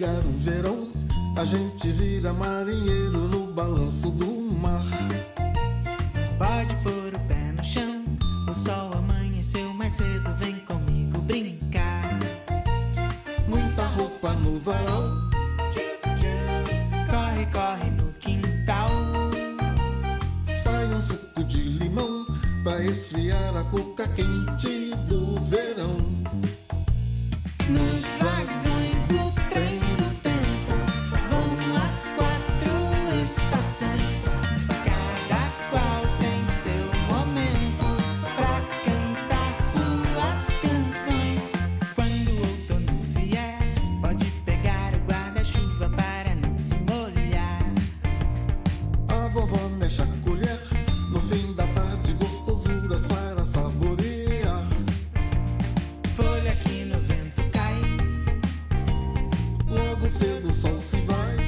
chegar o verão, a gente vira marinheiro no balanço do mar. Pode pôr o pé no chão, o sol amanheceu mais cedo, vem comigo brincar. Muita roupa no varal, corre, corre no quintal. Sai um suco de limão pra esfriar a cuca quente do verão. Nos vagões do trem do tempo vão as 4 estações. Cada qual tem seu momento pra cantar suas canções. Quando o outono vier, pode pegar o guarda-chuva para não se molhar. A vovó mexe a colher, no fim da tarde gostosuras para saborear. Folha que no vento cai, Logo cedo o sol se vai,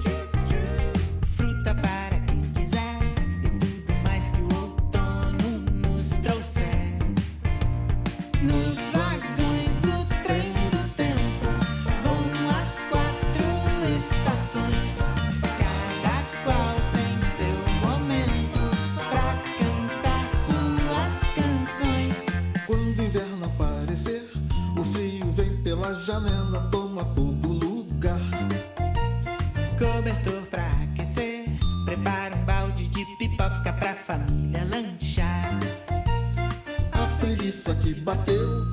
fruta para quem quiser e tudo mais que o outono nos trouxer. Nos vagões do trem do tempo vão as 4 estações. Cada qual tem seu momento pra cantar suas canções. quando o inverno aparecer, o frio vem pela janela, toma todo lugar. Cobertor pra aquecer, prepara um balde de pipoca pra família lanchar. A preguiça que bateu,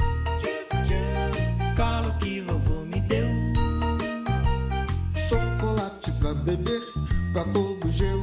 Colo que vovô me deu, chocolate pra beber, pra todo gelo